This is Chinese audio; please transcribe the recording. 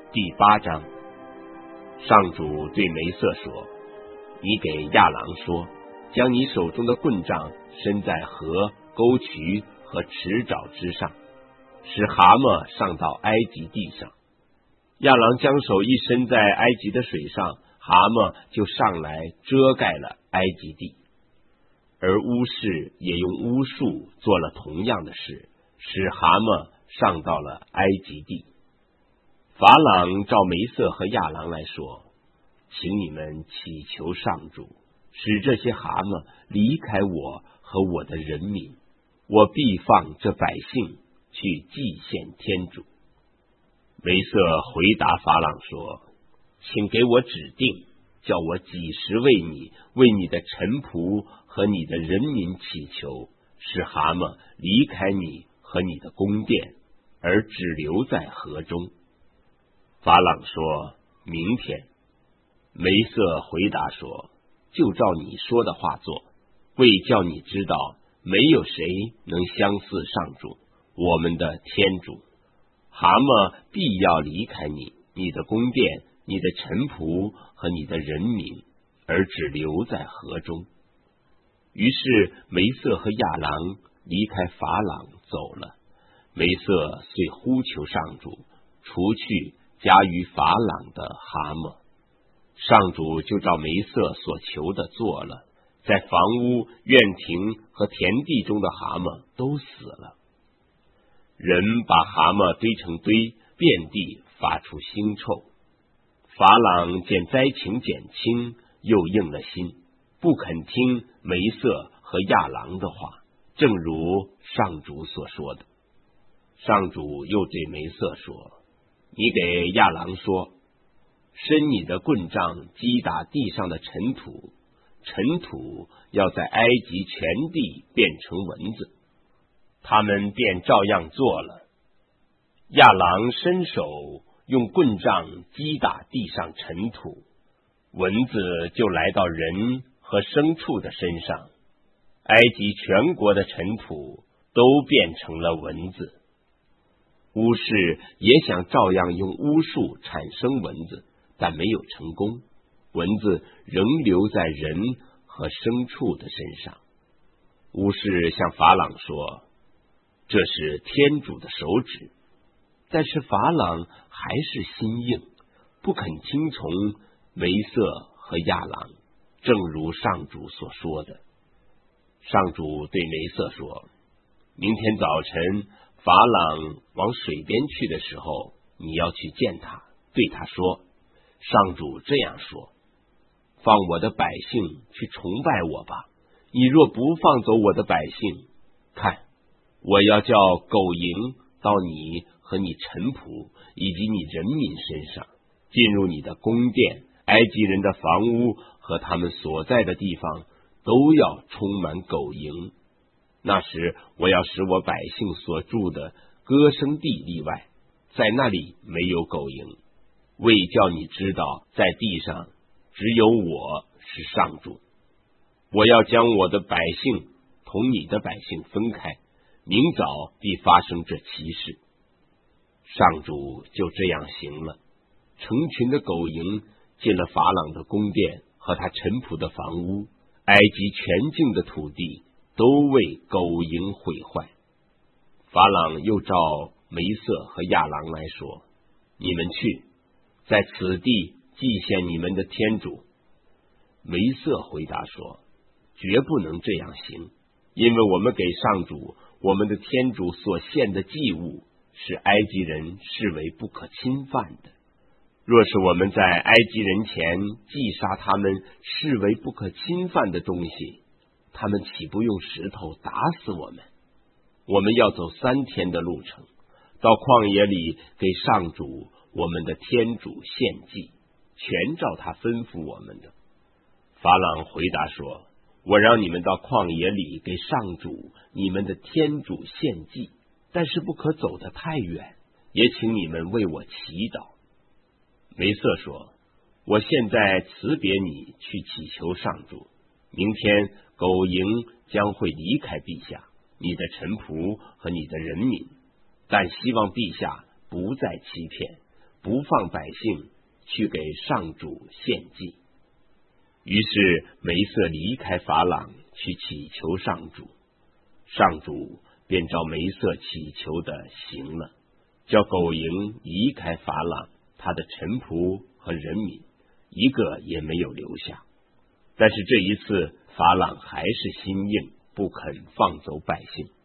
第8章，上主对梅瑟说：“你给亚郎说，将你手中的棍杖伸在河、沟渠和池沼之上，使蛤蟆上到埃及地上。亚郎将手一伸在埃及的水上，蛤蟆就上来遮盖了埃及地。而巫士也用巫术做了同样的事，使蛤蟆上到了埃及地。法朗召梅瑟和亚郎来说，请你们祈求上主，使这些蛤蟆离开我和我的人民，我必放这百姓去祭献天主。”梅瑟回答法朗说：“请给我指定，叫我几时为你、为你的臣仆和你的人民祈求，使蛤蟆离开你和你的宫殿，而只留在河中。”法朗说：“明天。”梅瑟回答说：“就照你说的话做，为叫你知道，没有谁能相似上主，我们的天主。蛤蟆必要离开你、你的宫殿、你的臣仆和你的人民，而只留在河中。”于是梅瑟和亚郎离开法朗走了。梅瑟遂呼求上主，除去加于法朗的蛤蟆。上主就照梅瑟所求的做了，在房屋、院庭和田地中的蛤蟆都死了。人把蛤蟆堆成堆，遍地发出腥臭。法朗见灾情减轻，又硬了心，不肯听梅瑟和亚郎的话，正如上主所说的。上主又对梅瑟说：“你给亚郎说，伸你的棍杖击打地上的尘土，尘土要在埃及全地变成蚊子。”他们便照样做了。亚郎伸手用棍杖击打地上尘土，蚊子就来到人和牲畜的身上，埃及全国的尘土都变成了蚊子。巫士也想照样用巫术产生蚊子，但没有成功，蚊子仍留在人和牲畜的身上。巫士向法朗说：“这是天主的手指。”但是法朗还是心硬，不肯听从梅瑟和亚郎，正如上主所说的。上主对梅瑟说：“明天早晨法朗往水边去的时候，你要去见他，对他说，上主这样说：放我的百姓去崇拜我吧。你若不放走我的百姓，看，我要叫狗蝇到你和你臣仆以及你人民身上，进入你的宫殿，埃及人的房屋和他们所在的地方都要充满狗蝇。那时我要使我百姓所住的歌声地例外，在那里没有狗蝇，为叫你知道在地上只有我是上主。我要将我的百姓同你的百姓分开，明早必发生这奇事。”上主就这样行了，成群的狗蝇进了法朗的宫殿和他臣仆的房屋，埃及全境的土地都为狗蝇毁坏。法朗又召梅瑟和亚郎来说：“你们去，在此地祭献你们的天主。”梅瑟回答说：“绝不能这样行，因为我们给上主我们的天主所献的祭物是埃及人视为不可侵犯的。若是我们在埃及人前击杀他们视为不可侵犯的东西，他们岂不用石头打死我们？我们要走3天的路程，到旷野里给上主我们的天主献祭，全照他吩咐我们的。”法朗回答说：“我让你们到旷野里给上主你们的天主献祭，但是不可走得太远，也请你们为我祈祷。”梅瑟说：“我现在辞别你去祈求上主，明天狗蝇将会离开陛下、你的臣仆和你的人民，但希望陛下不再欺骗， 不放百姓去给上主献祭。于是梅瑟离开法朗去祈求上主，上主便照梅瑟祈求的行了，叫狗营离开法朗，他的臣仆和人民一个也没有留下。但是这一次法朗还是心硬，不肯放走百姓。